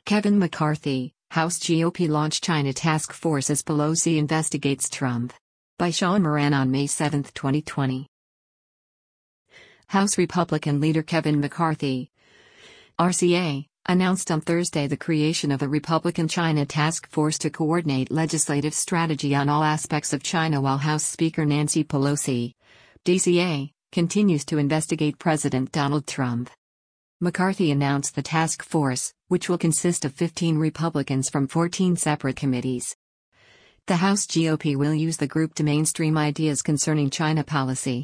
Kevin McCarthy, House GOP launched China Task Force as Pelosi investigates Trump. By Sean Moran on May 7, 2020. House Republican leader Kevin McCarthy, RCA, announced on Thursday the creation of a Republican China Task Force to coordinate legislative strategy on all aspects of China while House Speaker Nancy Pelosi, DCA, continues to investigate President Donald Trump. McCarthy announced the task force, which will consist of 15 Republicans from 14 separate committees. The House GOP will use the group to mainstream ideas concerning China policy.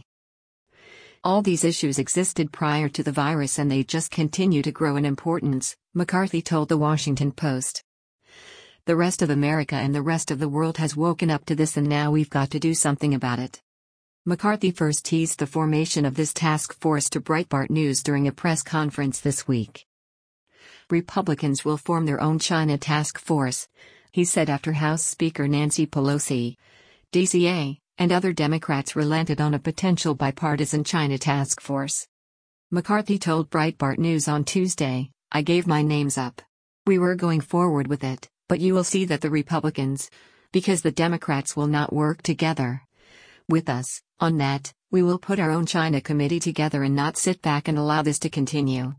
All these issues existed prior to the virus and they just continue to grow in importance, McCarthy told The Washington Post. The rest of America and the rest of the world has woken up to this and now we've got to do something about it. McCarthy first teased the formation of this task force to Breitbart News during a press conference this week. Republicans will form their own China task force, he said after House Speaker Nancy Pelosi, DCA, and other Democrats relented on a potential bipartisan China task force. McCarthy told Breitbart News on Tuesday, "I gave my names up. We were going forward with it, but you will see that the Republicans, because the Democrats will not work together with us on that, we will put our own China committee together and not sit back and allow this to continue."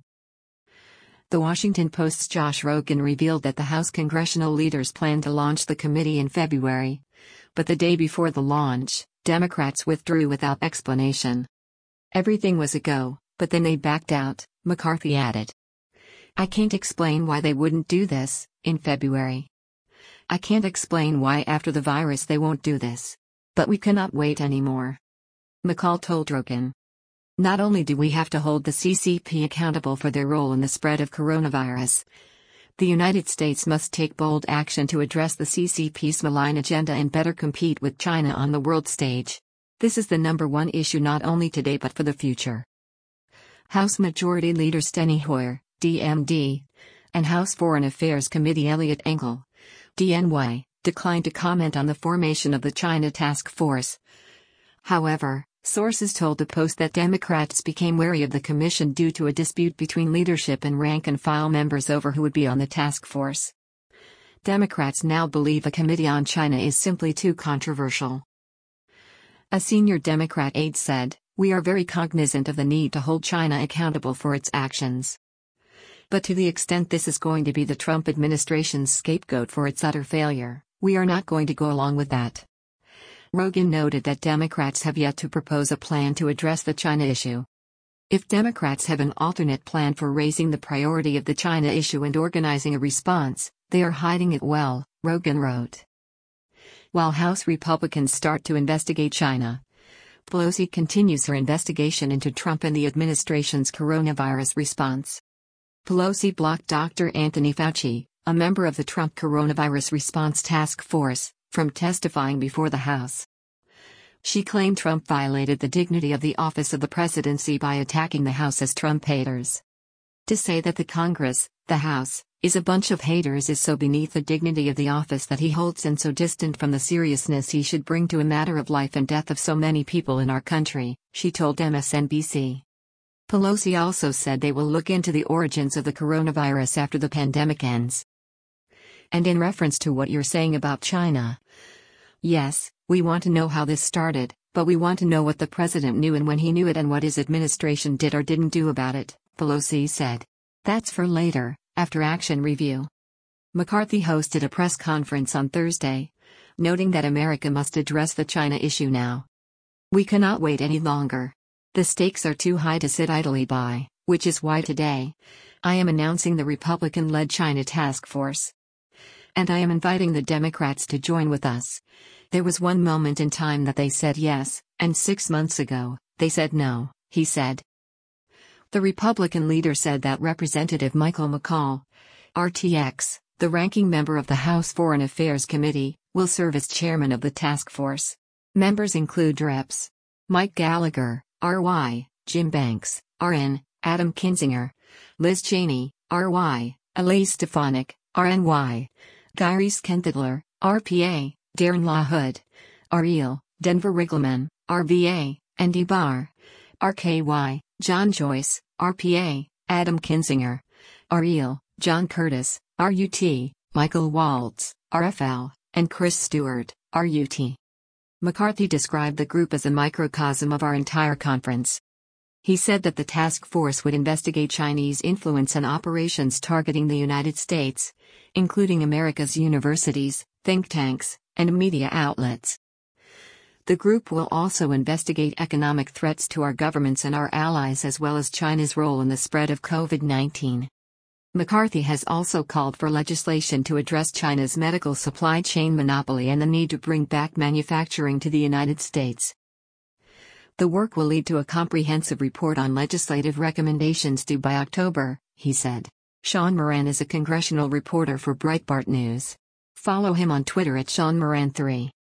The Washington Post's Josh Rogin revealed that the House congressional leaders plan to launch the committee in February. But the day before the launch, Democrats withdrew without explanation. Everything was a go, but then they backed out, McCarthy added. "I can't explain why they wouldn't do this in February. I can't explain why after the virus they won't do this. But we cannot wait anymore." McCall told Rogin. "Not only do we have to hold the CCP accountable for their role in the spread of coronavirus, the United States must take bold action to address the CCP's malign agenda and better compete with China on the world stage. This is the number one issue not only today but for the future." House Majority Leader Steny Hoyer, DMD, and House Foreign Affairs Committee Eliot Engel, DNY, declined to comment on the formation of the China Task Force. However, sources told the Post that Democrats became wary of the commission due to a dispute between leadership and rank-and-file members over who would be on the task force. Democrats now believe a committee on China is simply too controversial. A senior Democrat aide said, "We are very cognizant of the need to hold China accountable for its actions. But to the extent this is going to be the Trump administration's scapegoat for its utter failure, we are not going to go along with that." Rogin noted that Democrats have yet to propose a plan to address the China issue. "If Democrats have an alternate plan for raising the priority of the China issue and organizing a response, they are hiding it well," Rogin wrote. While House Republicans start to investigate China, Pelosi continues her investigation into Trump and the administration's coronavirus response. Pelosi blocked Dr. Anthony Fauci, a member of the Trump Coronavirus Response Task Force, from testifying before the House. She claimed Trump violated the dignity of the office of the presidency by attacking the House as Trump haters. To say that the Congress, the House, is a bunch of haters is so beneath the dignity of the office that he holds and so distant from the seriousness he should bring to a matter of life and death of so many people in our country, she told MSNBC. Pelosi also said they will look into the origins of the coronavirus after the pandemic ends. "And in reference to what you're saying about China, yes, we want to know how this started, but we want to know what the president knew and when he knew it and what his administration did or didn't do about it," Pelosi said. "That's for later, after action review." McCarthy hosted a press conference on Thursday, noting that America must address the China issue now. "We cannot wait any longer. The stakes are too high to sit idly by, which is why today, I am announcing the Republican-led China Task Force. And I am inviting the Democrats to join with us. There was one moment in time that they said yes, and 6 months ago, they said no," he said. The Republican leader said that Representative Michael McCaul, RTX, the ranking member of the House Foreign Affairs Committee, will serve as chairman of the task force. Members include Reps. Mike Gallagher, RY, Jim Banks, RN, Adam Kinzinger, Liz Cheney, RY, Elise Stefanik, RNY, Gary Skentidler, RPA, Darren LaHood, REL, Denver Riggleman, RVA, Andy Barr, RKY, John Joyce, RPA, Adam Kinzinger, REL, John Curtis, RUT, Michael Waltz, RFL, and Chris Stewart, RUT. McCarthy described the group as a microcosm of our entire conference. He said that the task force would investigate Chinese influence and operations targeting the United States, including America's universities, think tanks, and media outlets. The group will also investigate economic threats to our governments and our allies, as well as China's role in the spread of COVID-19. McCarthy has also called for legislation to address China's medical supply chain monopoly and the need to bring back manufacturing to the United States. The work will lead to a comprehensive report on legislative recommendations due by October, he said. Sean Moran is a congressional reporter for Breitbart News. Follow him on Twitter at SeanMoran3.